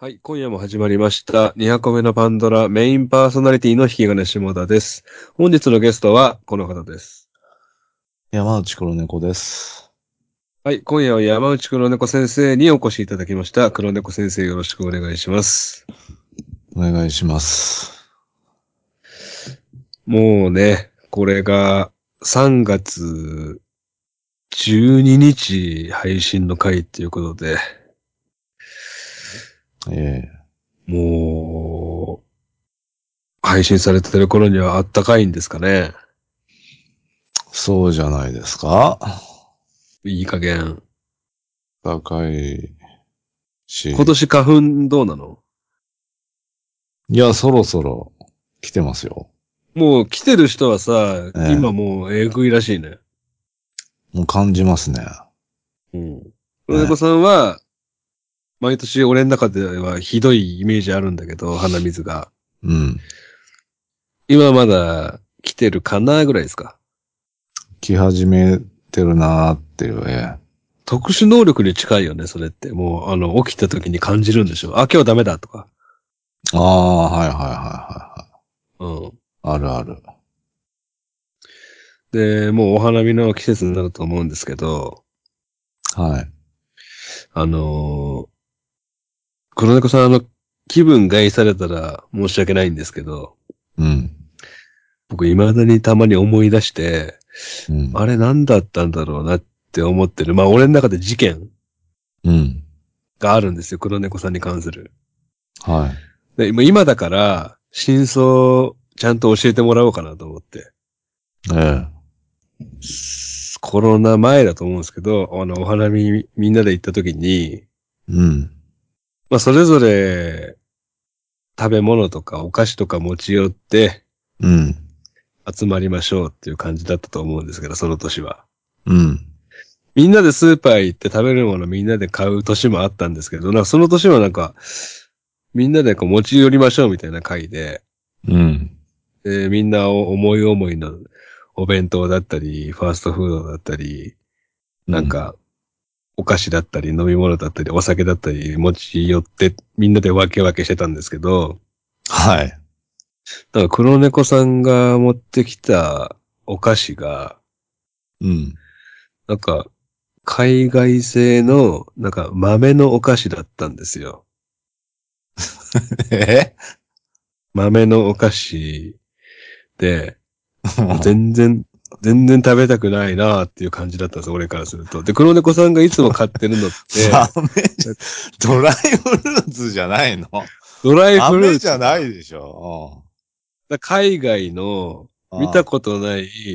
はい、今夜も始まりました。200個目のパンドラメインパーソナリティの引き金下田です。本日のゲストはこの方です。 山内黒猫です。 はい、今夜は山内黒猫先生にお越しいただきました。黒猫先生よろしくお願いします。 お願いします。 もうね、これが3月12日配信の回っていうことで、 ええもう配信されてる頃にはあったかいんですかね。 そうじゃないですか。 いい加減。 高いし。 今年花粉どうなの？ いや、そろそろ来てますよ。 もう来てる人はさ、今ええもうえぐいらしいね。 もう感じますね。 うん。 ええ黒猫さんは、毎年俺の中ではひどいイメージあるんだけど、鼻水が。 うん。 今まだ来てるかなぐらいですか。 来始めてるなーっていう、 特殊能力に近いよね、それって。もう、起きた時に感じるんでしょ。あ、今日ダメだとか。 ああ、はいはいはいはうん。 い。あるある。 で、もうお花見の季節になると思うんですけど、 はい。 あの黒猫さん気分害されたら申し訳ないんですけど、 うん。 僕未だにたまに思い出して、 うん。 あれ何だったんだろうなって思ってる。まあ俺の中で事件うん。 があるんですよ。黒猫さんに関する。 はで、今だから、真相ちゃんと教えてもらおうかなと思って。 い。 コロナ前だと思うんですけど、お花見みんなで行った時に、 うん。 まあそれぞれ食べ物とかお菓子とか持ち寄ってうん。 集まりましょうっていう感じだったと思うんですけど、その年は。 うん。 みんなでスーパー行って食べるものみんなで買う年もあったんですけど、なんかその年はなんか、みんなでこう持ち寄りましょうみたいな会で、 うん。 みんな思い思いのお弁当だったり、ファーストフードだったり、 うん。 なんか、お菓子だったり、飲み物だったり、お酒だったり、持ち寄って、みんなで分け分けしてたんですけど、 はい。 なんか黒猫さんが持ってきたお菓子が、 うん。 なんか、海外製の、なんか豆のお菓子だったんですよ。 え豆のお菓子で、もう全然食べたくないなっていう感じだったんです、俺からすると。で、黒猫さんがいつも買ってるのって、 豆じゃ、ドライフルーツじゃないの？ ドライフル豆じゃーツが、 ないでしょ。 海外のうん。うん。 見たことない、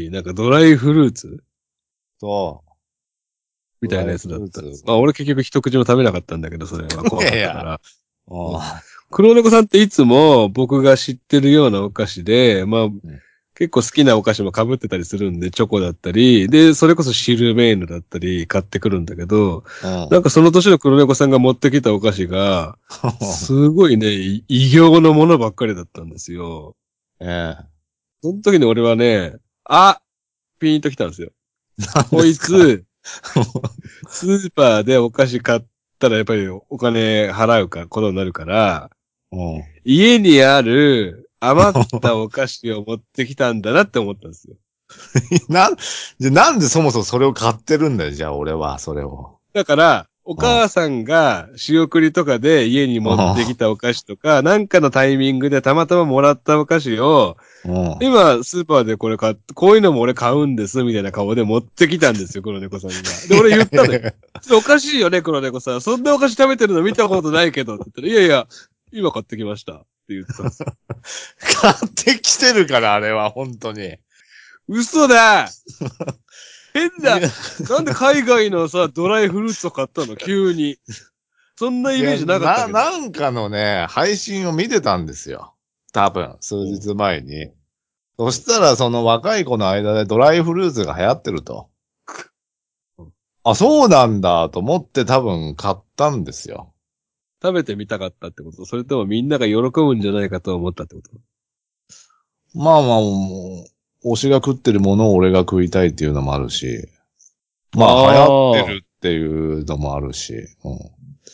なんかドライフルーツそう。 みたいなやつドライフだったんです。 ルーツ。 まあ俺結局一口も食べなかったんだけど、それは怖いやいや。 かったから。うん。 うん。 黒猫さんっていつも僕が知ってるようなお菓子で、まあ結構好きなお菓子も被ってたりするんで、チョコだったり、で、それこそシルメーヌだったり買ってくるんだけど、 うん。 なんかその年の黒猫さんが持ってきたお菓子が、すごいね、異形のものばっかりだったんですよ。 ええ。 その時に俺はね、ピーンときたんですよ。 何でこいすか？ つ、スーパーでお菓子買ったらやっぱりお金払うか、ことになるから、 うん。 家にある余ったお菓子を持ってきたんだなって思ったんですよ。 なんでそもそもそれを買ってるんだよ、じゃあ俺は、それを。 だから、おうん。 母さんが仕送りとかで家に持ってきたお菓子とか、なんかのタイミングでたまたまもらったお菓子を、 うん。うん。 今、スーパーでこれ買って、こういうのも俺買うんです、みたいな顔で持ってきたんですよ、黒猫さんが。で、俺言ったのよ。それおかしいよね、黒猫さん。そんなお菓子食べてるの見たことないけど、って言ったら、いやいや、今買ってきました。って言ったんですよ。 買ってきてるから、あれは、本当に。 嘘だ。変だ。 いや、 なんで海外のさ、ドライフルーツを買ったの急に。そんなイメージなかったけど。 なんかのね、配信を見てたんですよ。多分、数うん。 日前に。そしたら、その若い子の間でドライフルーツが流行ってると。あ、そうなんだと思って多分買ったんですよ。 食べてみたかったってこと？それともみんなが喜ぶんじゃないかと思ったってこと？ まあまあ、もう、推しが食ってるものを俺が食いたいっていうのもあるし、まあ流行ってああ。 るっていうのもあるし、うん。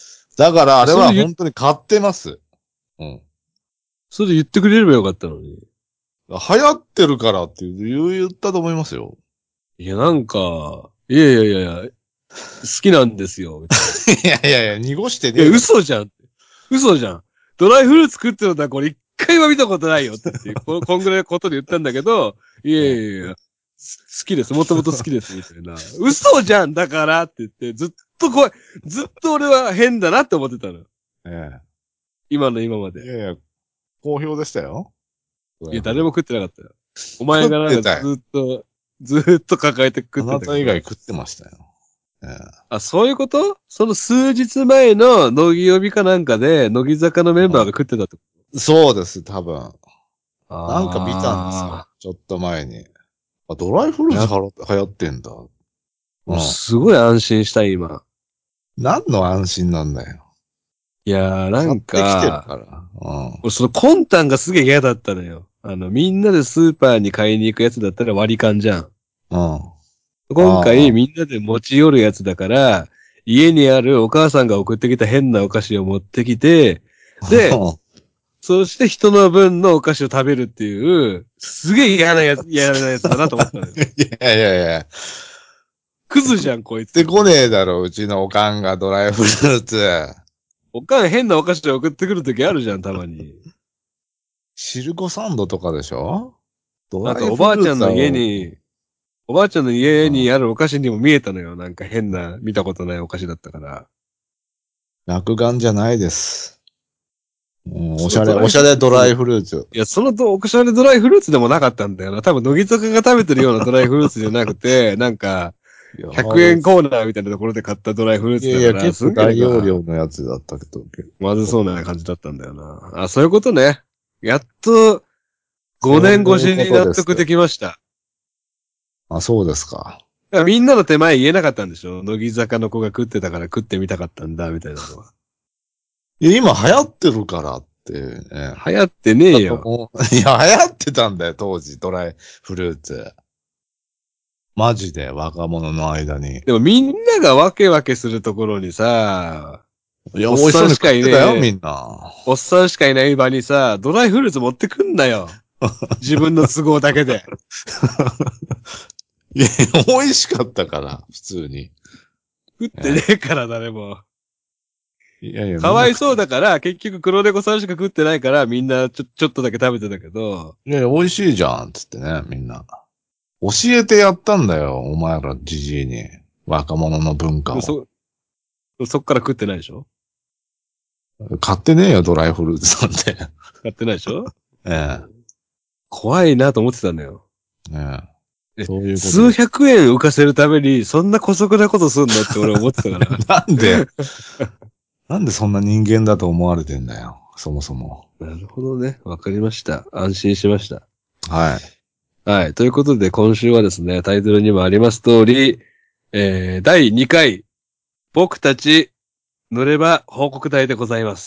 だからあれは本当に買ってます。うん。 それで言ってくれればよかったのに。 流行ってるからって言ったと思いますよ。 いや、なんか、いやいやいやいや、好きなんですよ。 いやいやいや、濁していや、 ねえだろ。 嘘じゃん。嘘じゃん。ドライフルーツ食ってるんだ、これ一回は見たことないよって言って、こんぐらいのことで言ったんだけど、いやいやいや、好きです。もともと好きです、みたいな。嘘じゃんだからって言って、ずっと俺は変だなって思ってたの。 え今の今まえ。いで。 やいや、好評でしたよ。 いや、誰も食ってなかったよ。お前食がなんかってたよ。 ずっと抱えて食あなってたけど。 た以外食ってましたよ。えあ、そういうこと？その数日前の乃木曜日かなんかで、乃木坂のメンバーが食ってたってこそうです、多分。 と？ なんか見たんですよ。ちょっと前に。あ、ドライフルーツ流行ってんだ。うん。 すごい安心した、今。 何の安心なんだよ。 いやー、なん買ってきてるか、 から。 俺その魂胆がすげえ嫌だったのよ。みんなでスーパーに買いに行くやつだったら割り勘じゃん。 うん。うん。 今回みんなで持ち寄るやつだから、家にあるお母さんが送ってきた変なお菓子を持ってきて、で、そして人の分のお菓子を食べるっていう、すげえ嫌なやつだなと思ったのよ。 いやいやいや。 クズじゃん、こいつ。 でこねえだろ、うちのおかんがドライフルーツ。 おかん変なお菓子を送ってくるときあるじゃん、たまに。 シルコサンドとかでしょ？ドあと、 ライフおばあルーツは、 おばあちゃんの家にあるお菓子にも見えたのよ。なんか変な、見たことないお菓子だったから。 落眼じゃないです。うん、 そのドライフルーツおしゃれドライフルーツ。 いや、そのおしゃれドライフルーツでもなかったんだよな。多分、乃木坂が食べてるようなドライフルーツじゃなくて、なんか、 いや、 100円コーナーみたいなところで買ったドライフルーいやいや、 ツだから、 結構すんげえ大容量なのやつだったけど。 まずそうな感じだったんだよな。あ、そういうことね。やっと、5年越しそういうこに納とです。 得できました。 あ、そうですか。 みんなの手前言えなかったんでしょ？乃木坂の子が食ってたから食ってみたかったんだ、みたいなのは。 いや、今流行ってるからってね。 流行ってねえよ。 いや、流行ってたんだよ、当時、ドライフルーツ。マジで、若者の間に。 でもみんながわけわけするところにさ、 いや、 おっ美味しそうにさんしかいね食ってたよ、みえ、 んな。 おっさんしかいない場にさ、ドライフルーツ持ってくんなよ。自分の都合だけで。 いや、美味しかったから、普通に。 食ってねえから誰も。 いやいや、 かわいそうだから、結局黒猫さんしか食ってないから、みんなちょっとだけ食べてたけど、 いやいや、美味しいじゃん、つってね、みんな。教えてやったんだよ、お前らじじいに。若者の文化を。 そっから食ってないでしょ？ 買ってねえよ、ドライフルーツなんて。 買ってないでしょ？ え怖いなと思ってたんだよ。 え、ええ。そういうこと数百円浮かせるために、そんな姑息なことすんのって俺思ってたから。 なんで、なんでそんな人間だと思われてんだよ、そもそも。 なるほどね。わかりました。安心しました。 はい。 はい。ということで、今週はですね、タイトルにもあります通り、第2回、僕たち、乗れば報告隊でございます。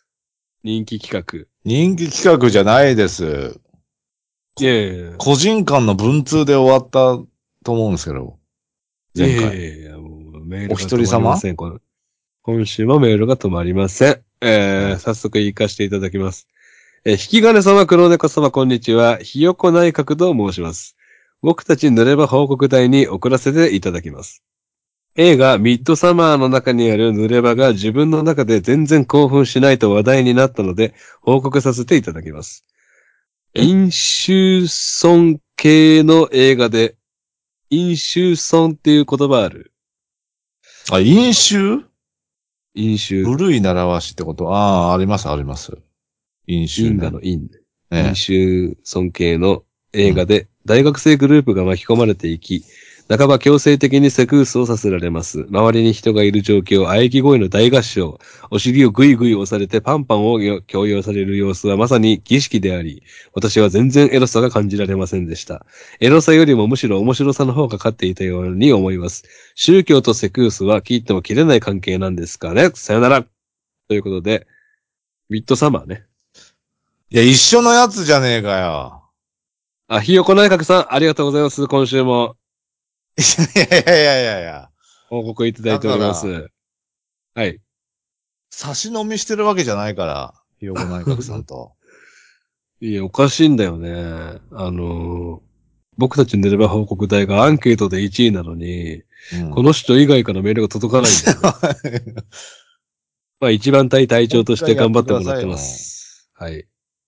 人気企画。 人気企画じゃないです。 いやいやいや。 個人間の文通で終わったと思うんですけど。前回。 いやもうメールがお一人止まりま様せん。今週もメールが止まりません。 ええ早速言いかしていただきます。引き金様、黒猫様、こんにちは。ひよこ内閣と申します。僕たち濡れば報告隊に送らせていただきます。映画ミッドサマーの中にある濡れ場が自分の中で全然興奮しないと話題になったので報告させていただきます。飲酒尊系の映画で飲酒尊っていう言葉ある。 あ、飲酒飲酒。 古い習わしってこと？ああ、あります、あります。飲酒因ね。 果の因。飲ええ。 酒尊敬の映画で大学生グループが巻き込まれていき、半ば強制的にセクースをさせられます。周りに人がいる状況、喘ぎ声の大合唱、お尻をぐいぐい押されてパンパンを強要される様子はまさに儀式であり、私は全然エロさが感じられませんでした。エロさよりもむしろ面白さの方が勝っていたように思います。宗教とセクースは切っても切れない関係なんですかね。さよなら。ということで、ミッドサマーね。 いや、一緒のやつじゃねえかよ。 あ、ひよこ内閣さん、ありがとうございます。今週もいやいやいやいやいや。 報告いただいておだから、 ります。はい。 差し飲みしてるわけじゃないから、ひよこ内閣さんと。 いや、おかしいんだよね。僕たち寝れば報告隊がアンケートで1位なのに、 うん。 この人以外からメールが届かないんだよね。まあ一番隊長として頑張ってもらってまもう一回やってくださいす。はい。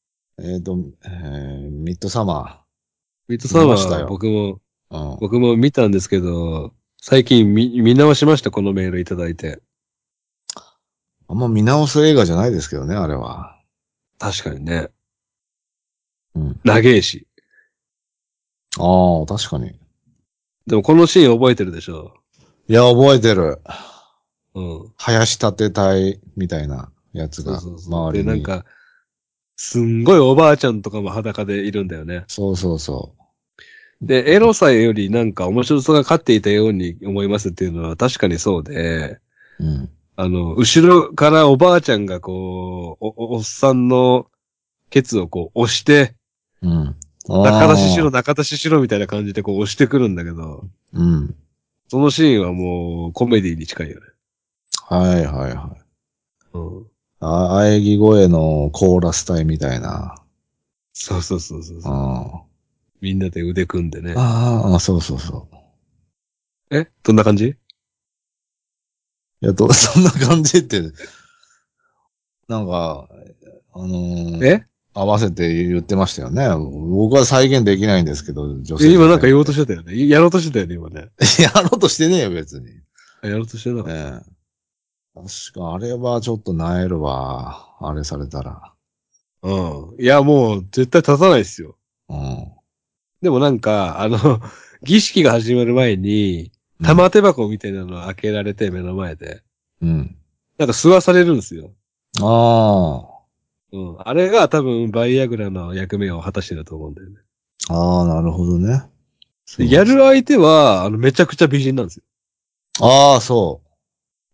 ミッドサマミッドー、見サマーましたよ。うん。 僕も見たんですけど、最近見直しました、このメールいただいて。 あんま見直す映画じゃないですけどね、あれは。 確かにね。 うん。 長えし。 ああ、確かに。 でもこのシーン覚えてるでしょ。 いや、覚えてる。 うん。 林立て隊みたいなやつそうがそうそう。で、 周りに。 すんごいおばあちゃんとかも裸でいるんだよね。 そうそうそで、エロさより面白さが勝っていたように思いますっていうのは確かにそうで、 う。うん。 後ろからおばあちゃんがこう、おっさんのケツをこう押して、 うん。 中出ししろ、 ああ、 中出ししろみたいな感じでこう押してくるんだけど、 うん。 そのシーンはもうコメディに近いよね。 はいはいはい。 うん。 喘ぎ声のコーラス隊みたいな。 そうそうそうそうそう。 あみんなで腕組んでね。 ああ、そうそうそう。 どんな感じ？ いや、そんな感じって、なんか、あのーえ合わせて言ってましたよね。僕は再現できないんですけど、女性今なんか言おうとじゃないんで。 してたよね。やろうとしてたよね、今ね。 やろうとしてねえよ、別に。 やろうとしてなかった。 ええ。確か、あれはちょっと萎えるわ。あれされたら。 うん。いや、もう絶対立たないですよ。 うん。 でも儀式が始まる前に、 うん。 玉手箱みたいなのを開けられて目の前で、 うん。 なんか吸わされるんですよ。 あうん。あれが多分バイアグラの役目を果たしてると思うんだよね。 あ。ああ、なるほどね。 で、 そうそう。 やる相手は、めちゃくちゃ美人なんですよ。 ああ、そう。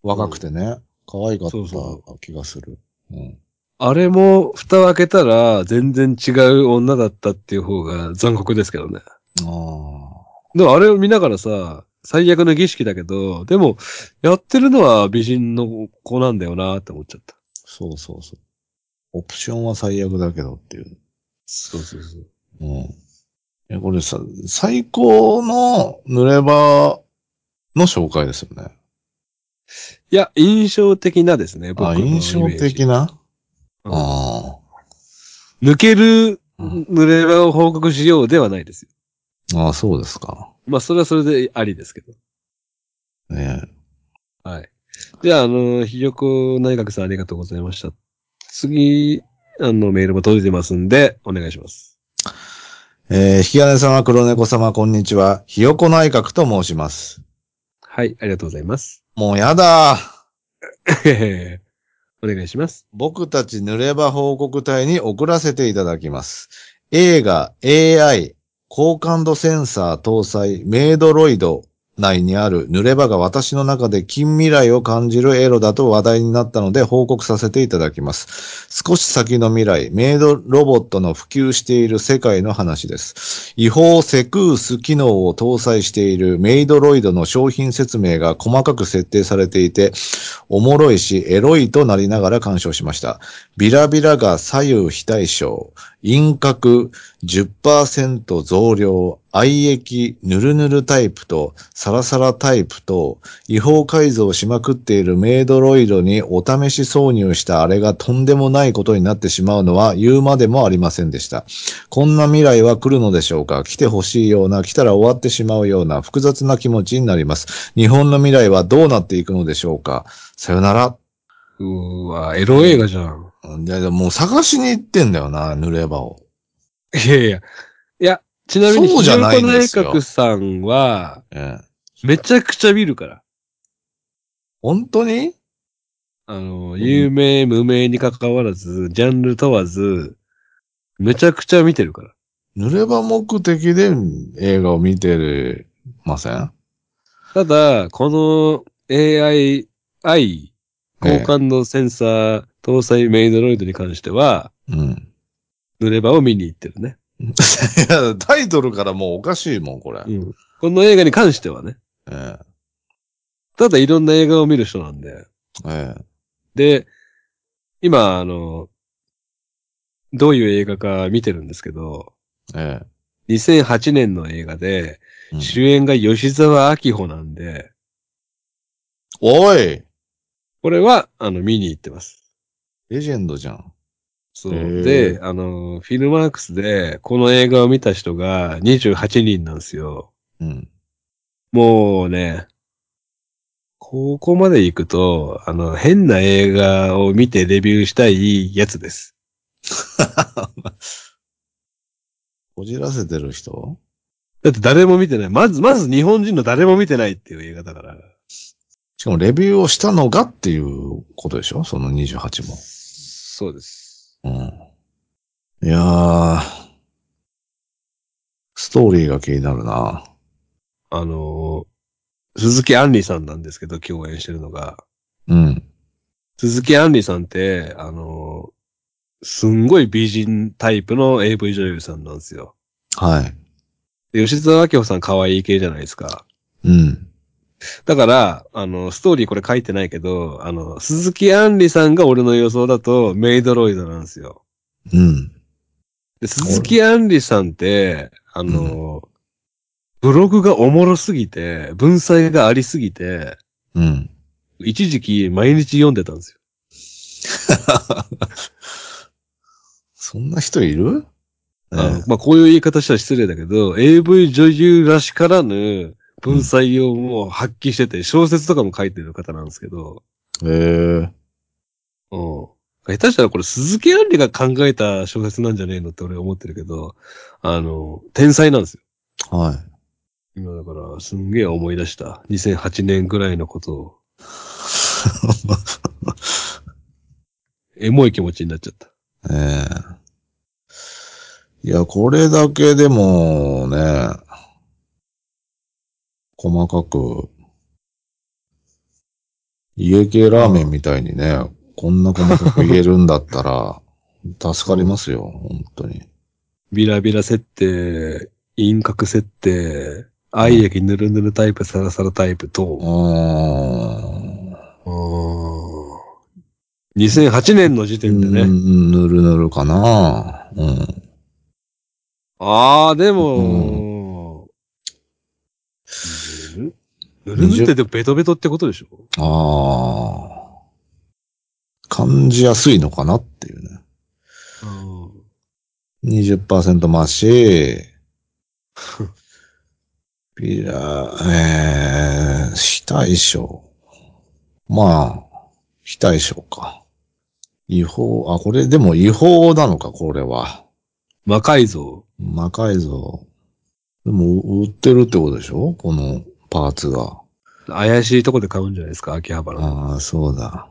うん。 若くてね。可愛かっそうそうそう。 た気がする。うん。 あれも、蓋を開けたら、全然違う女だったっていう方が残酷ですけどね。 ああ。 でもあれを見ながらさ、最悪の儀式だけど、でも、やってるのは美人の子なんだよなって思っちゃった。 そうそうそう。オプションは最悪だけどっていう。 そうそうそう。 うん。これさ、最高の濡れ場の紹介ですよね。 いや、印象的なですね、 あ、 僕のイ印象メージ。 的な。 うん。 あ抜けるあ。 濡れ場を報告しようではないですよ。 ああ、そうですか。 まあ、それはそれでありですけど。 ねはい。じゃあ、ひよこ内閣さんありがとうございました。次、メールも届いてますんで、お願いします。 引き金様、黒猫様、こんにちは。ひよこ内閣と申します。 はい、ありがとうございます。 もうやだ。 お願いします。 僕たち濡れ場報告隊に送らせていただきます。映画 AI 高感度センサー搭載メイドロイド内にある濡れ場が私の中で近未来を感じるエロだと話題になったので報告させていただきます。少し先の未来、メイドロボットの普及している世界の話です。違法セクース機能を搭載しているメイドロイドの商品説明が細かく設定されていて、おもろいし、エロいとなりながら鑑賞しました。ビラビラが左右非対称、輪郭10%増量、愛液ヌルヌルタイプとサラサラタイプと違法改造しまくっているメイドロイドにお試し挿入したあれがとんでもないことになってしまうのは言うまでもありませんでした。こんな未来は来るのでしょうか？来てほしいような、来たら終わってしまうような複雑な気持ちになります。日本の未来はどうなっていくのでしょうか？さよなら。 うーわ、エロ映画じゃん。 でもう探しに行ってんだよな、濡れ場を。 いやいや。いや、ちなみに、 そうひじゃないんでよこ内すよ。 閣さんは、 ええ。 めちゃくちゃ見るから。 本当に？ 有名、無名に関わらず、ジャンル問わず、めちゃくちゃ見てるから。 濡れ場目的で映画を見てません？ ただ、この AI、高ええ。 感度センサー搭載メイドロイドに関しては、 うん。 濡れ場を見に行ってるね。 いや、タイトルからもうおかしいもん、これ。 うん。この映画に関してはね。 えただいろんな映画を見る人なんで。 え。ええ。 で、 今、どういう映画か見てるんですけど、 え 2008年の映画で、 え。うん、 主演が吉沢明穂なんで、 おいこれは、見に行ってます。 レジェンドじゃん。 そう。で、 ええ。 フィルマークスで、この映画を見た人が28人なんですよ。 うん。 もうね、ここまで行くと、変な映画を見てレビューしたいやつです。 こじらせてる人？ だって誰も見てない。まず日本人の誰も見てないっていう映画だから。 しかもレビューをしたのがっていうことでしょその28も。 そうです。 うん。いやー、ストーリーが気になるな。 あの、鈴木杏里さんなんですけど、共演してるのが。 うん。 鈴木杏里さんって、すんごい美人タイプの AV 女優さんなんですよ。 はい。 で吉沢明穂さん可愛い系じゃないですか。 うん。 だから、ストーリーこれ書いてないけど、鈴木杏里さんが俺の予想だとメイドロイドなんですよ。 うん。 で、鈴木杏里さんって、 うん。 ブログがおもろすぎて、文才がありすぎて、 うん。 一時期毎日読んでたんですよ。 そんな人いる？ねまあ、こういう言い方したら失礼だけど、AV 女優らしからぬえ。うん。 文才をもう発揮してて、小説とかも書いてる方なんですけど、 ええ。 うん。下手したらこれ鈴木杏里が考えた小説なんじゃねえのって俺は思ってるけど、天才なんですよ。 はい。 今だから、すんげえ思い出した。2008年ぐらいのことを、エモい気持ちになっちゃった。 ええ。いや、これだけでもね、細かく、家系ラーメンみたいにね、こんな細かく言えるんだったら、助かりまそすよ、本当に。 う。ビラビラ設定、輪郭設定、 うん。 愛液ぬるぬるタイプ、サラサラタイプうと、 ーん。 うーん。2008年の時点でね。 ぬるぬるかな。うん。 ああ、でうん。 も、ぬるぬぬるぬって 20、 でもベトベトってことでしょ？ ああ、感じやすいのかなっていうね。 うん。 20%増し、ピラ、非対称。まあ、非対称か。違法、あ、これでも違法なのか、これは。 魔改造。 魔改造。でも、売ってるってことでしょこのパーツが。 怪しいとこで買うんじゃないですか、秋葉原の。 ああ、そうだ。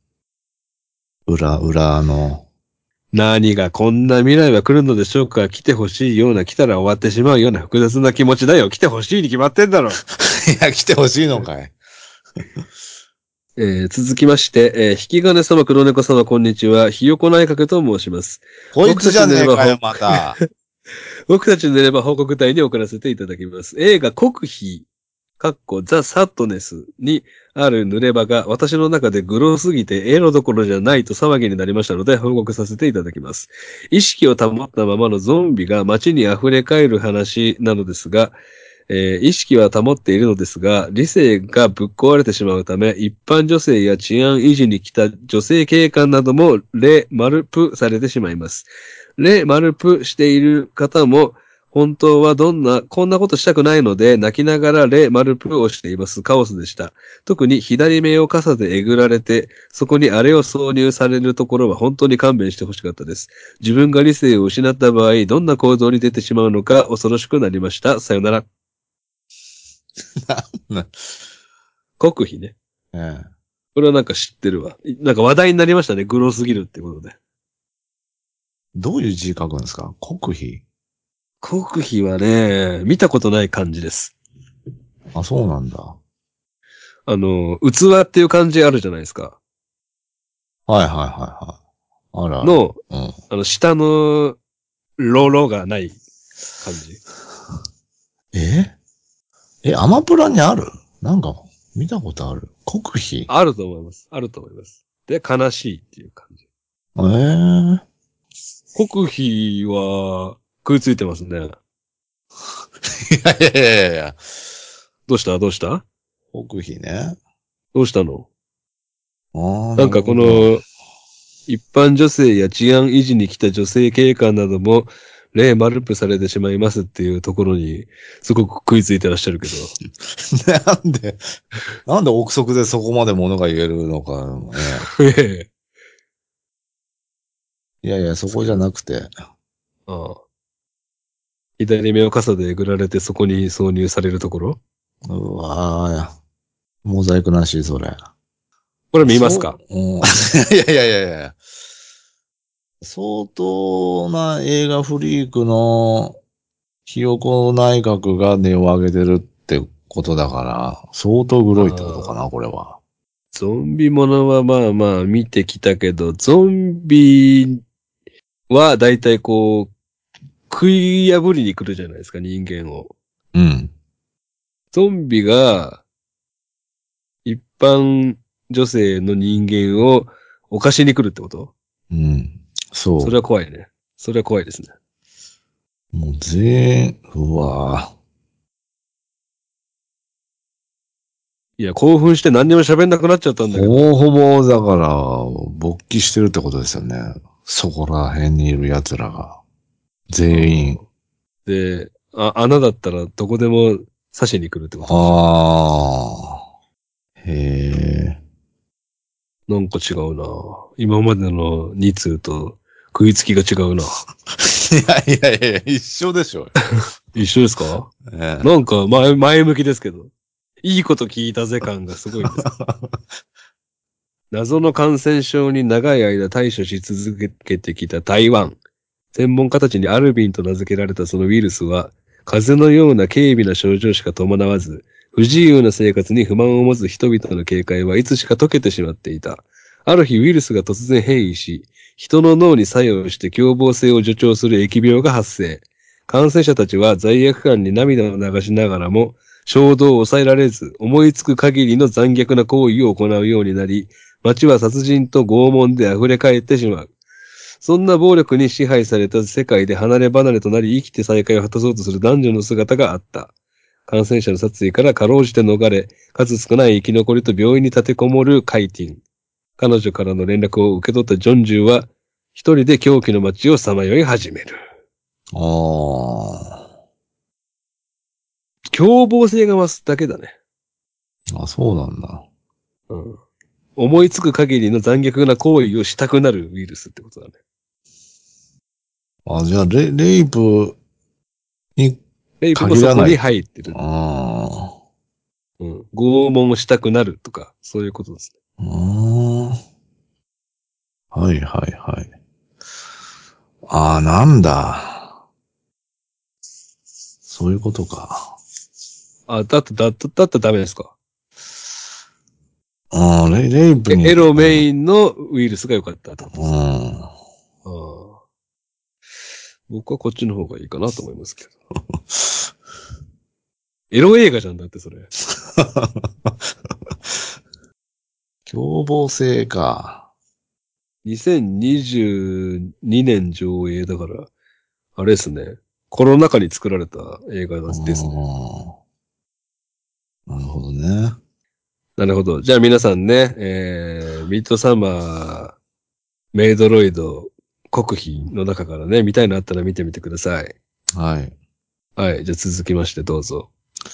裏の。 何がこんな未来は来るのでしょうか？来てほしいような、来たら終わってしまうような複雑な気持ちだよ。来てほしいに決まってんだろ。 いや、来てほしいのかい。 続きまして、引き金様、黒猫様、こんにちは。ひよこ内閣と申します。 こいつじゃねえかよ、また。 僕たちの寝れば報告隊に送らせていただきます。映画国費、ザ・サッドネスにある濡れ場が私の中でグロすぎてエロどころじゃないと騒ぎになりましたので報告させていただきます。意識を保ったままのゾンビが街に溢れ返る話なのですが、意識は保っているのですが、理性がぶっ壊れてしまうため、一般女性や治安維持に来た女性警官などもレ・マルプされてしまいます。レ・マルプしている方も、本当はこんなことしたくないので、泣きながらレ・マルプをしています。カオスでした。特に左目を傘でえぐられて、そこにあれを挿入されるところは本当に勘弁してほしかったです。自分が理性を失った場合、どんな行動に出てしまうのか恐ろしくなりました。さよなら。 な国費ね。 ええ。 これはなんか知ってるわ。なんか話題になりましたね。グロすぎるってことで。 どういう字書くんですか？国費？ 国費はね、見たことない感じです。 あ、そうなんだ。 器っていう漢字あるじゃないですか。 はいはいはいはい。あるある。 の、 うん。 下のロがない感じ。 えアマプラにある？なんか、見たことある。国費？ あると思います。あると思います。で、悲しいっていう感じ。 国費は食いついてますね。 いやいやいやいや。 どうした国費ね。 どうしたの？ ああ、 なんかなるほど。 この、一般女性や治安維持に来た女性警官なども、例マルプされてしまいますっていうところに、すごく食いついてらっしゃるけど。 なんで憶測でそこまでものが言えるのかね。 ええ。 いやいや、そこじゃなくて。 ああ。左目を傘でえぐられてそこに挿入されるところ。 うわぁ、モザイクなし、それ。 これ見ますか？ うん。いやいやいやいや。相当な映画フリークのひよこ内閣が値を上げてるってことだから、相当グロいってことかな、これは。 ゾンビものはまあまあ見てきたけど、ゾンビはだいたいこう、食い破りに来るじゃないですか、人間を。 うん。 ゾンビが一般女性の人間を犯しに来るってこと？ うん。そそれは怖いね。それは怖いですね。 う。もう全員、うわぁ。 いや、興奮して何にも喋んなくなっちゃったんだけど。 ほぼほぼ、だから、勃起してるってことですよね。そこら辺にいる奴らが。全員。 で、穴だったらどこでも刺しに来るってことでしょ。 ああ。へえ。 なんか違うな。今までの2通と食いつきが違うな。 いやいやいや、一緒でしょ。 一緒ですか？ ええ。 なんか前向きですけど。いいこと聞いたぜ感がすごいんですけど。謎の感染症に長い間対処し続けてきた台湾。専門家たちにアルビンと名付けられたそのウイルスは、風邪のような軽微な症状しか伴わず、不自由な生活に不満を持つ人々の警戒はいつしか解けてしまっていた。ある日ウイルスが突然変異し、人の脳に作用して凶暴性を助長する疫病が発生。感染者たちは罪悪感に涙を流しながらも、衝動を抑えられず、思いつく限りの残虐な行為を行うようになり、街は殺人と拷問で溢れ返ってしまう。そんな暴力に支配された世界で離れ離れとなり生きて再会を果たそうとする男女の姿があった。感染者の殺意からかろうじて逃れ、数少ない生き残りと病院に立てこもるカイティン。彼女からの連絡を受け取ったジョンジュは、一人で狂気の街をさまよい始める。 ああ。 凶暴性が増すだけだね。 あ、そうなんだ。 うん。思いつく限りの残虐な行為をしたくなるウイルスってことだね。 あ、じゃあ、レイプにレイプもそこに限らない。 入ってる。 あうん。拷問をしたくなるとか、そういうことですね。 あ。はいはいはい。ああ、なんだ。そういうことか。 だってダメですか？ ああ、レイプに、 エロメインのウイルスが良かったってことですか？ うん。 ああ、僕はこっちの方がいいかなと思いますけど。エロ映画じゃんだってそれ。 凶暴性か。 2022年上映だから、あれですね。コロナ禍に作られた映画ですね。 なるほどね。 なるほど。じゃあ皆さんね、ミッドサマー、メイドロイド、国費の中からね、見たいのあったら見てみてください。 はい。 はい。じゃあ続きましてどうぞ。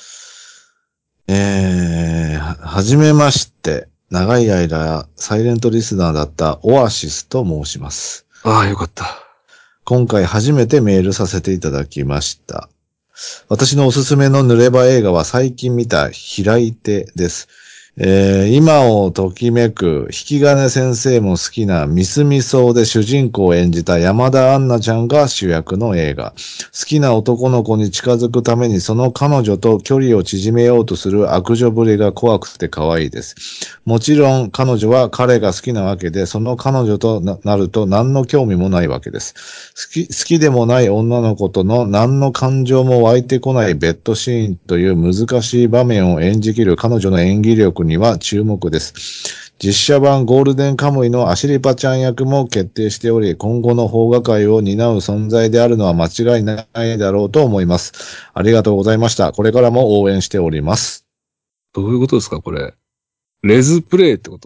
はじめまして。長い間、サイレントリスナーだったオアシスと申します。 ああ、よかった。 今回初めてメールさせていただきました。私のおすすめの濡れ場映画は最近見た開いてです。今をときめく引き金先生も好きなミスミソウで主人公を演じた山田杏奈ちゃんが主役の映画。好きな男の子に近づくためにその彼女と距離を縮めようとする悪女ぶりが怖くて可愛いです。もちろん彼女は彼が好きなわけで、その彼女となると何の興味もないわけです。好きでもない女の子との何の感情も湧いてこないベッドシーンという難しい場面を演じきる彼女の演技力には注目です。 実写版ゴールデンカムイのアシリパちゃん役も決定しており、今後の邦画界を担う存在であるのは間違いないだろうと思います。ありがとうございました。これからも応援しております。 どういうことですか、これ。レズプレイってこと？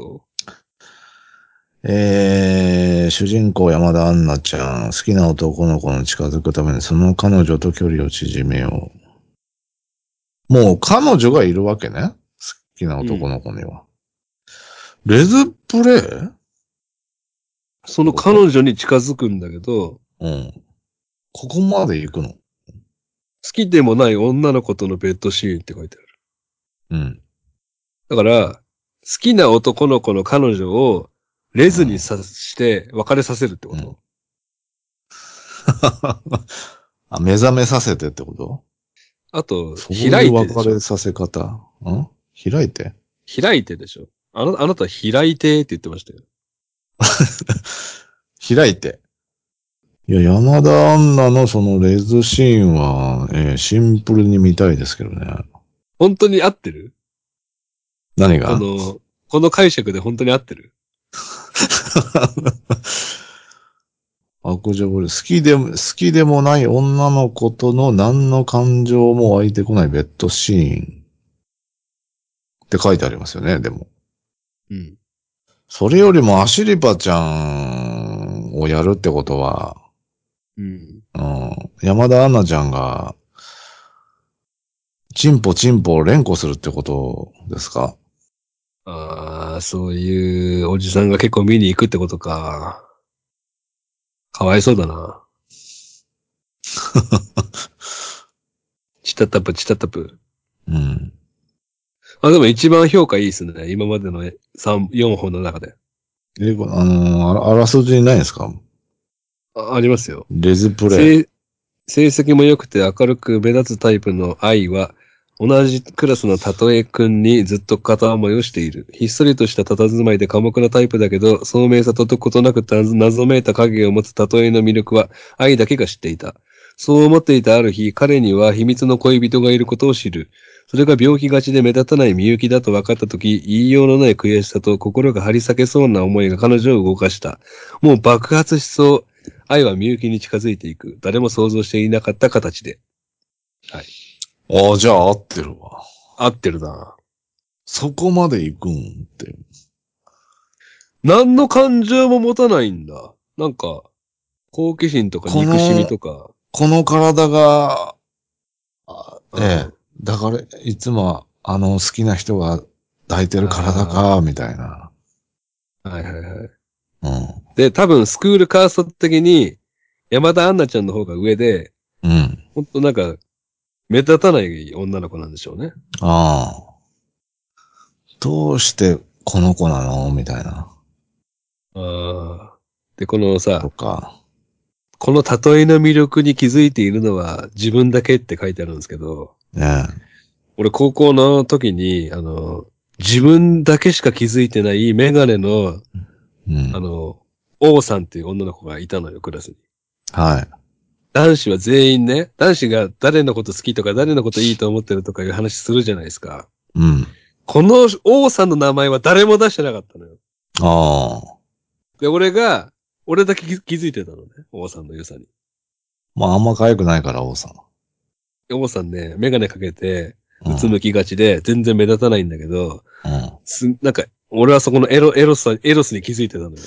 主人公山田杏奈ちゃん、好きな男の子に近づくためにその彼女と距離を縮めよう。もう彼女がいるわけね。好きな男の子には。レズプレイ？ その彼女に近づくんだけど、 うん。ここまで行くの？ 好きでもない女の子とのベッドシーンって書いてある。 うん。 だから、好きな男の子の彼女をレズにさして別れさせるってこと？ あ、目覚めさせてってこと？ あと、 そういう開いてでしょ？ 別れさせ方。開いて？ 開いてでしょ？あなた開いてって言ってましたよ。 開いて。いや、山田杏奈のそのレズシーンは、シンプルに見たいですけどね。 本当に合ってる？ 何が？ この解釈で本当に合ってる？ 悪女ぶり。好きでもない女の子との何の感情も湧いてこないベッドシーンって書いてありますよね、でも。 うん。 それよりもアシリパちゃんをやるってことは、 うん。 うん、山田杏奈ちゃんが、チンポを連呼するってことですか？ ああ、そういうおじさんが結構見に行くってことか。かわいそうだな。チタタプ、チタタプ。 うん。 あ、でも一番評価いいですね。今までの4本の中で。 あらすじにないんですか？ ありますよ。 レズプレイ。 成績も良くて明るく目立つタイプの愛は、同じクラスのたとえくんにずっと片思いをしている。ひっそりとした佇まいで寡黙なタイプだけど、聡明さとどことなく謎めいた影を持つたとえの魅力は、愛だけが知っていた。そう思っていたある日、彼には秘密の恋人がいることを知る。それが病気がちで目立たないみゆきだと分かったとき、言いようのない悔しさと心が張り裂けそうな思いが彼女を動かした。もう爆発しそう。愛はみゆきに近づいていく。誰も想像していなかった形で。はい。 ああ、じゃあ合ってるわ。 合ってるな。 そこまで行くんって。 何の感情も持たないんだ。なんか、好奇心とか憎しみとか。 この体が、 うん。 だから、いつも、好きな人が抱いてる体あか、みたいな。 はいはいはい。 うん。 で、多分スクールカースト的に、山田杏奈ちゃんの方が上で、 うん。 ほんとなんか、目立たない女の子なんでしょうね。 ああ。どうしてこの子なのみたいな。 ああ。で、このとさ、 か。 この例えの魅力に気づいているのは自分だけって書いてあるんですけど、 ね俺高校の時に、自分だけしか気づいてないメガネの、 うん。 王さんっていう女の子がいたのよ、クラスに。 はい。 男子は全員ね、男子が誰のこと好きとか誰のこといいと思ってるとかいう話するじゃないですか。 うん。 この王さんの名前は誰も出してなかったのよ。 ああ。 で、俺だけ気づいてたのね、王さんの良さに。 まあ、あんま可愛くないから、王さん。 王さんね、メガネかけて、 うん。 うつむきがちで、全然目立たないんだけど、 うん。 なんか、俺はそこのエロスに気づいてたのよ。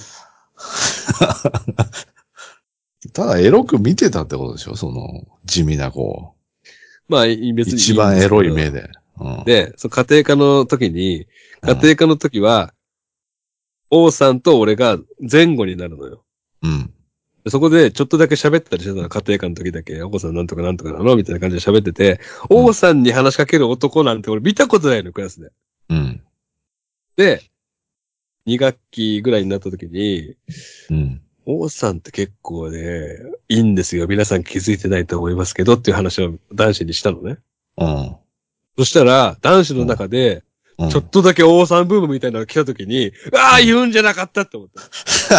ただ、エロく見てたってことでしょ？その、地味な子。 まあ、別にいいん一番エですけど。 ロい目で。うん。 で、家庭科の時に、 うん。 家庭科の時は、王さんと俺が前後になるのよ。 うん。 でそこでちょっとだけ喋ったりしてたの、家庭科の時だけ。王さんなんとかなんとかなのみたいな感じで喋ってて、王さんに話しかける男なんて俺見たことないの、クラスで。 うん。 で、2学期ぐらいになった時に、 うん。 王さんって結構ね、いいんですよ。皆さん気づいてないと思いますけどっていう話を男子にしたのね。 うん。 そしたら、男子のうん。 中で、 うん。 ちょっとだけ王さんブームみたいなのが来た時に、ああ、言うんじゃなかったって思った。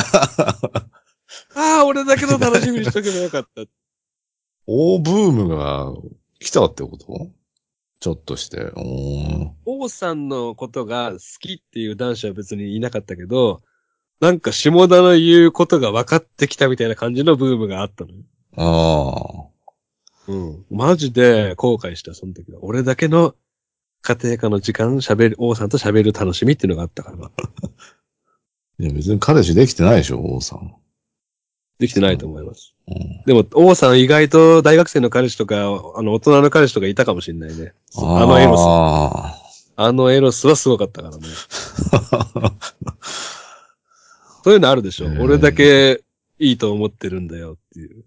ああ、俺だけの楽しみにしとけばよかった。 大ブームが来たってこと？ ちょっとして。 王さんのことが好きっていう男子は別にいなかったけど、なんか下田の言うことが分かってきたみたいな感じのブームがあったのよ。 ああ。 うん。マジで後悔した、その時は。俺だけの家庭科の時間王さんと喋る楽しみっていうのがあったから。 いや、別に彼氏できてないでしょ、王さん。 できてないと思います。 うん、 でも、王さん意外と大学生の彼氏とか、大人の彼氏とかいたかもしれないね。あのエロス。 ああのエロスはすごかったからね。 あ。 そういうのあるでしょ。俺だー、 けいいと思ってるんだよっていう。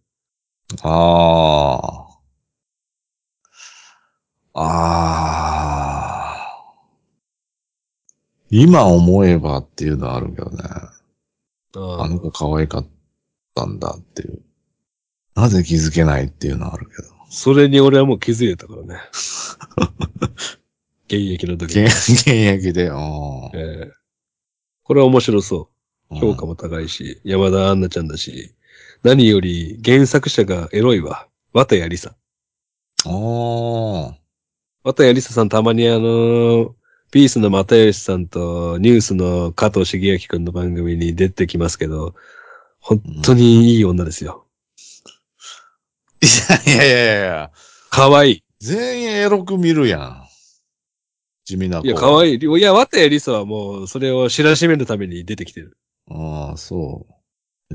ああ。ああ。今思えばっていうのはあるけどね。あの子ああ。 可愛かったんだっていう。なぜ気づけないっていうのはあるけど。 それに俺はもう気づいたからね。現役の時に。 現役で、 ええ、これは面白そう。 うん。 評価も高いし、山田杏奈ちゃんだし、何より原作者がエロいわ。綿谷りさ。 ああ。 綿谷りささんたまにピースの又吉さんとニュースの加藤茂明くんの番組に出てきますけど、本うん。 当にいい女ですよ。 いやいやいやいや。 可愛い。 全員エロく見るやん。地味ないや、 子は。 可愛い。いや、綿谷りさはもう、それを知らしめるために出てきてる。 ああ、そう。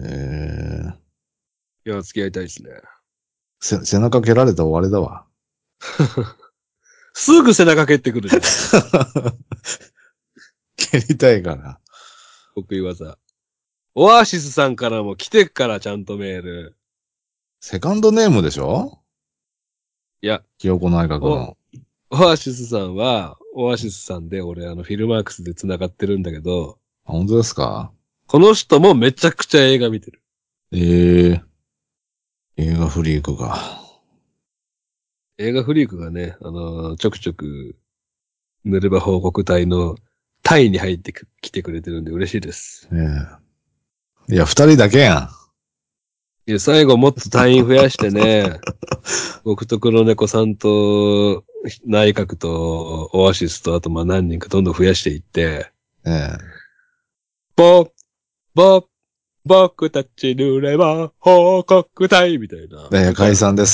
いや、付き合いたいですね。 背中蹴られたら終わりだわ。 すぐ背中蹴ってくるじゃん。 蹴りたいから。 得意技。オアシスさんからも来てっから、ちゃんとメール。 セカンドネームでしょ？ いや、 清子内閣お、 の。 オアシスさんは、オアシスさんで俺フィルマークスで繋がってるんだけど、 あ、本当ですか？ この人もめちゃくちゃ映画見てる。 ええ、映画フリークが。 映画フリークがね、ちょくちょく、濡れ場報告隊のタイに入ってきてくれてるんで嬉しいです。 いや、二人だけやいや、最後もっと隊員増やしてね、僕と黒猫さんと、内閣と、オアシスと、あとまあ何人かどんどん増やしていって、 ん。 ぼ、ぼ、僕たち濡れば報告隊みたいな解歌散です。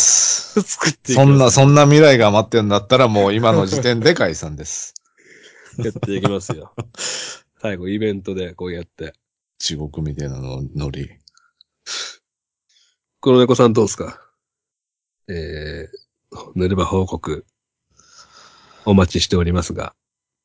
作っていきますんで。 そんな未来が待ってるんだったらもう今の時点で解散です。 やっていきますよ。最後イベントでこうやって。 地獄みたいなのノリ。 黒猫さんどうですか？濡れば報告お待ちしておりますが。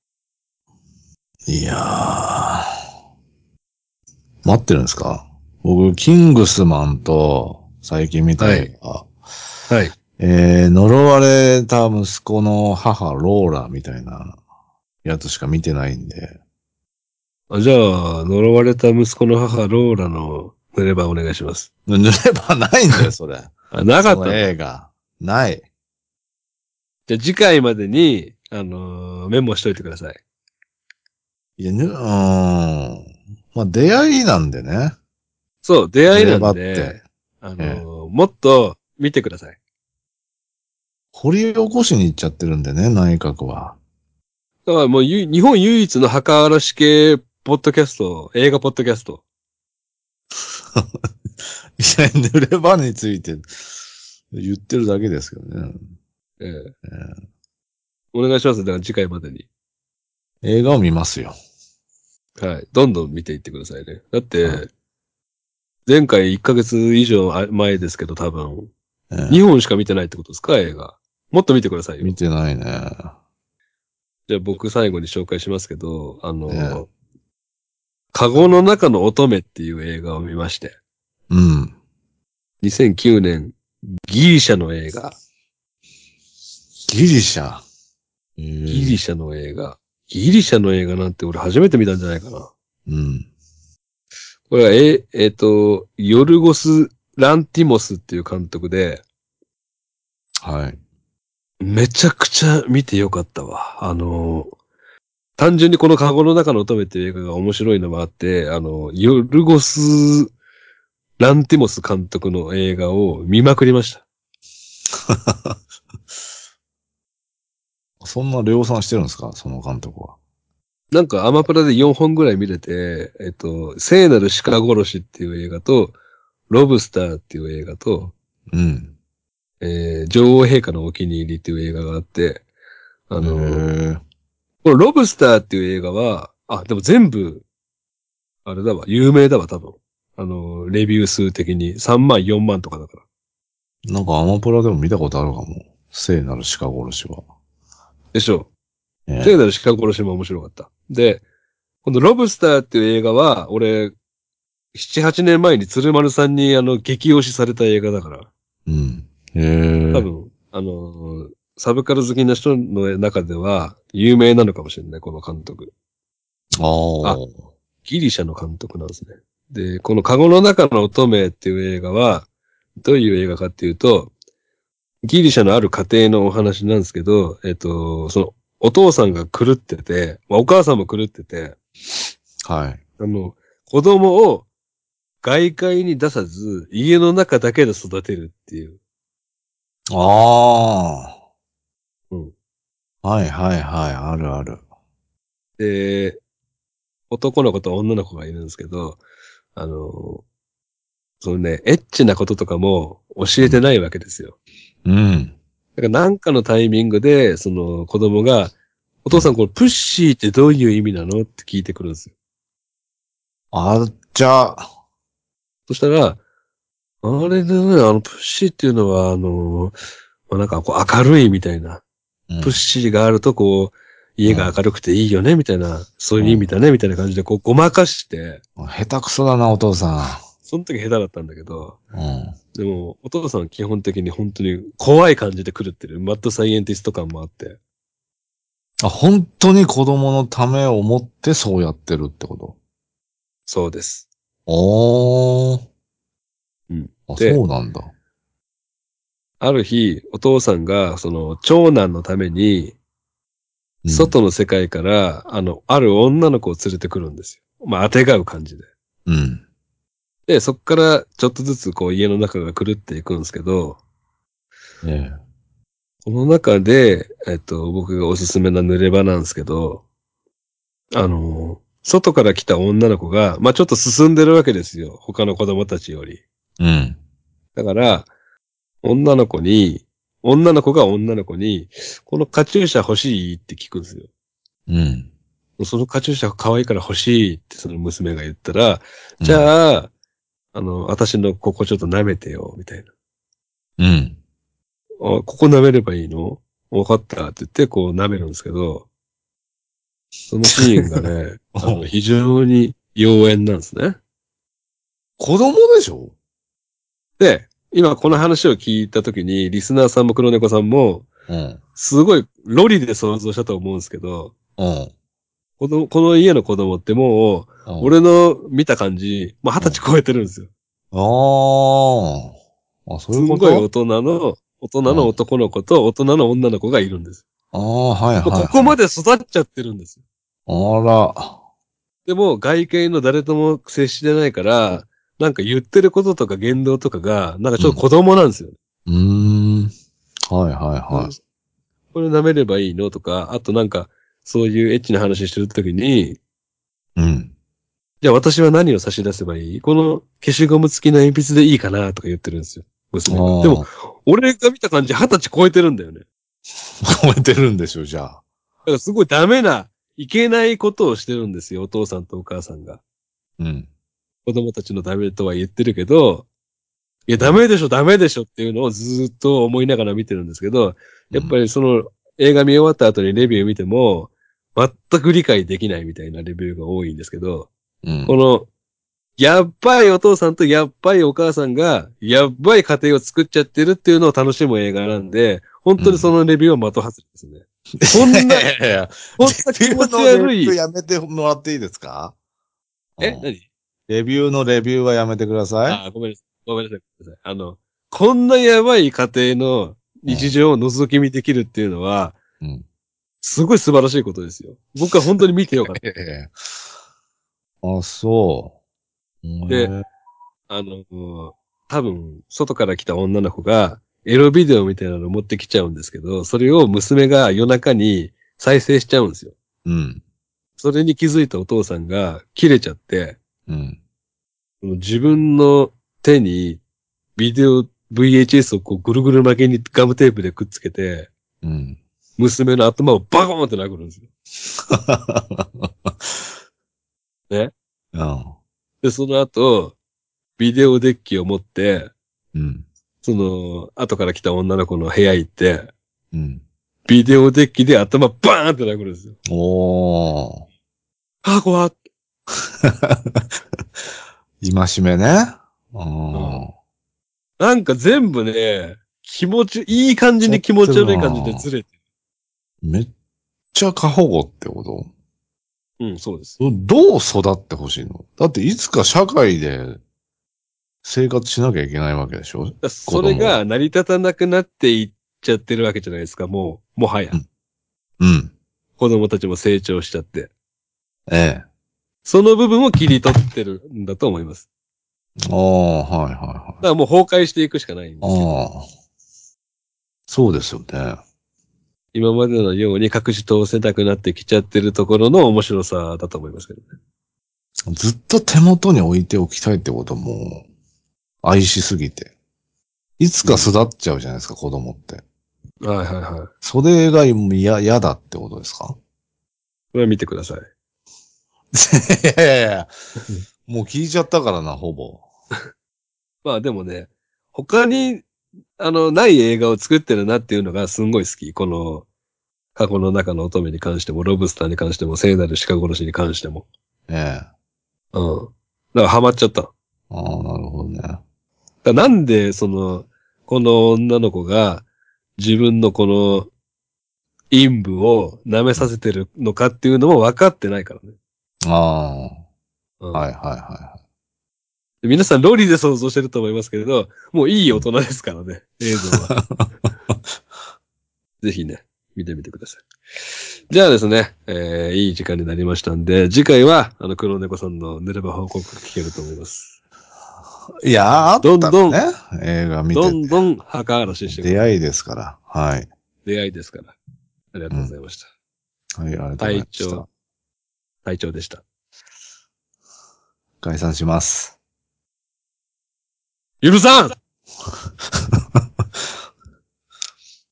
いやー。待ってるんですか？僕、キングスマンと最近見たはい。 映画。 はい。 呪われた息子の母、ローラみたいなやつしか見てないんで。 あ、じゃあ、呪われた息子の母ローラの濡れ場お願いします。 塗ればないんだよ、それ。 あ、なかそのったの？ 映画。ない。 じゃあ次回までに、メモしといてください。 いや、まあ、出会いなんでね。 そう、出会い濡れなん場って。 で、 ええ、 もっと見てください。 掘り起こしに行っちゃってるんでね、内閣は。 だからもう日本唯一の墓荒らし系ポッドキャスト、映画ポッドキャスト。 いや、濡れ場について言ってるだけですけどね。 ええ、 えお願いします。だから次回までに。 映画を見ますよ。 はい。どんどん見ていってくださいね。だっはて、前回1ヶ月以上前ですけど多分、 い。ええ、 2本しか見てないってことですか、映画。もっと見てくださいよ。 見てないね。 じゃあ僕最後に紹介しますけど、 ええ、 カゴの中の乙女っていう映画を見まして。 うん。 2009年、ギリシャの映画。 ギリシャ。 ギリシャの映画。ギリシャの映画なんて俺初めて見たんじゃないかな。 うん。 これは、ヨルゴス・ランティモスっていう監督で、 はい。 めちゃくちゃ見てよかったわ。単純にこのカゴの中の乙女っていう映画が面白いのもあって、ヨルゴス・ランティモス監督の映画を見まくりました。 そんな量産してるんですか、その監督は。 なんかアマプラで4本ぐらい見れて、聖なる鹿殺しっていう映画と、ロブスターっていう映画と、 うん。 女王陛下のお気に入りっていう映画があって、あへの、 え。 このロブスターっていう映画は、あ、でも全部、あれだわ、有名だわ、多分。レビュー数的に3万、4万とかだから。 なんかアマプラでも見たことあるかも。聖なる鹿殺しは。 でしょう。聖ね。 なる鹿殺しも面白かった。で、このロブスターっていう映画は、俺、7、8年前に鶴丸さんに激推しされた映画だから、 うん。へえ。 多分、サブカル好きな人の中では有名なのかもしれない、この監督。 ああ、 あ。 ギリシャの監督なんですね。で、このカゴの中の乙女っていう映画は、どういう映画かっていうと、ギリシャのある家庭のお話なんですけど、その、お父さんが狂ってて、まあ、お母さんも狂ってて、 はい。 あの、子供を外界に出さず、家の中だけで育てるっていう。 あうん。 あ。はいはいはい。あるある。 で、男の子と女の子がいるんですけど、あの、そのね、エッチなこととかも教えてないわけですよ。 うん。 だからなんかのタイミングで、その子供が、お父さんうん。 これプッシーってどういう意味なのって聞いてくるんですよ。 あっちゃ。 そしたら、あれだね、プッシーっていうのは、まあ、なんかこう明るいみたいな。プッうん。 シーがあるとこう、家がうん。 明るくていいよね、みたいな、そういう意味うだね、みたいな感じでこうごまかして、 ん。下手くそだな、お父さその時下手だったんだけど、 ん。うん。 でも、お父さんは基本的に本当に怖い感じで狂ってる。マッドサイエンティスト感もあって。 あ、本当に子供のためを思ってそうやってるってこと？ そうです。 おー。 うん。 あ、そで、 うなんだ。 ある日、お父さんが、その、長男のために、 うん。 外の世界から、ある女の子を連れてくるんですよ。まあ、当てがう感じで。 うん。 で、そっから、ちょっとずつ、こう、家の中が狂っていくんですけど、 ねこの中で、僕がおすすめな濡れ場なんですけど、外から来た女の子が、まあ、ちょっと進んでるわけですよ。他の子供たちより。 え。うん。 だから、女の子に、女の子が女の子に、このカチューシャ欲しいって聞くんですよ。 うん。 そのカチューシャ可愛いから欲しいってその娘が言ったら、じうん。 ゃあ、私のここちょっと舐めてよ、みたいな。 うん。 あ、ここ舐めればいいのわかったって言って、こう舐めるんですけど、そのシーンがね、非常に妖艶なんですね。 子供でしょ？ で、今この話を聞いたときに、リスナーさんも黒猫さんも、 うん。 すごいロリで想像したと思うんですけど、 うん。 この家の子供ってもう、 うん。 俺の見た感じ、まあ、 うん。 20歳超えてるんですよ。 ああ。あ、そういすうこと？ 大人のうん。 男の子と大人の女の子がいるんです。 ああ、はいはいもうここはい。 まで育っちゃってるんですよ。 あら。 でも、外界の誰とも接してないから、なんか言ってることとか言動とかが、なんかちょっとうん。 子供なんですよ。 うーん。はいはいうんはこれ舐めればいいのとか、あとなんか、そういうエッチな話してるときに、 い。うん。 じゃあ私は何を差し出せばいいこの消しゴム付きの鉛筆でいいかなとか言ってるんですよ。娘が。でも、 ああ。 俺が見た感じ20歳超えてるんだよね。 超えてるんでしょ、じゃあ。 だからすごいダメな、いけないことをしてるんですよ。お父さんとお母さんが。 うん。 子供たちのダメとは言ってるけど、いや、 うん。 ダメでしょっていうのをずーっと思いながら見てるんですけど、やっぱうん。 りその映画見終わった後にレビュー見ても、全く理解できないみたいなレビューが多いんですけど、 うん。 この、やっばいお父さんとやっばいお母さんが、やっばい家庭を作っちゃってるっていうのを楽しむ映画なんで、本当にそうん。 のレビューは的外れですね。こんな、 いやいやいや、 こんな気持ちレビューのレ悪い。 ビューやめてもらっていいですか？うん。 何レビューのレビューはやめてください。 ごめんなさい。ごめんなさい。ごめんなさい。こんなやばい家庭のうん。 日常を覗き見できるっていうのは、 うん。 すごい素晴らしいことですよ。僕は本当に見てよかった。 ええ。あ、そう。 で、 ええ。 多分、外から来た女の子が、 エロビデオみたいなの持ってきちゃうんですけど、それを娘が夜中に再生しちゃうんですよ。 うん。 それに気づいたお父さんが切れちゃって、 うん。 自分の手にビデオ VHS をこうぐるぐる巻きにガムテープでくっつけて、 うん。 娘の頭をバコーンって殴るんですよ。ね。 うん。 で、その後、ビデオデッキを持って、 うん。 後から来た女の子の部屋行って、 うん。 ビデオデッキで頭バーンって殴るんですよ。 おー。 怖っ。 戒めね。ううん。 ん。 なんか全部ね、いい感じに気持ち悪い感じでずれてる。 めっちゃ過保護ってこと？ うん、そうです。 どう育ってほしいの？だっていつか社会で生活しなきゃいけないわけでしょ？子それ供は。 が成り立たなくなっていっちゃってるわけじゃないですか、もはや。 うん。うん。 子供たちも成長しちゃって。 ええ。 その部分を切り取ってるんだと思います。 ああ、はいはいはい。 だからもう崩壊していくしかないんですけど、 ああ、そうですよね。 今までのように隠し通せなくなってきちゃってるところの面白さだと思いますけどね。 ずっと手元に置いておきたいってことも愛しすぎて。いつか巣立っちゃうじゃないですか、子供って。 はいはいはい。 それが嫌だってことですか？ これは見てください。 いやいやいや、もう聞いちゃったからな、ほぼ。 まあでもね、他に、ない映画を作ってるなっていうのがすんごい好き。この、過去の中の乙女に関しても、ロブスターに関しても、聖なる鹿殺しに関しても。 ええ。 うん。だからハマっちゃった。だかああ、なるほどね。 らなんで、この女の子が自分のこの陰部を舐めさせてるのかっていうのも分かってないからね。 ああ、 うん。 はいはいは皆さんロリで想像してると思いますけれど、もういい大人ですからね、映像は。ぜひね、見てみてください。じゃあですね、いい時間になりましたんで、次回は、黒猫さんの寝れば報告聞けると思います。 い。いや、あっどんどん、 たらね、映画見てて。 どんどん墓荒らししてください。 出会いですから。はい。 出会いですから。ありがとうござうん。 いました。 はい、ありがとうござい隊長、 ました。 隊長でした。 解散します。 許さん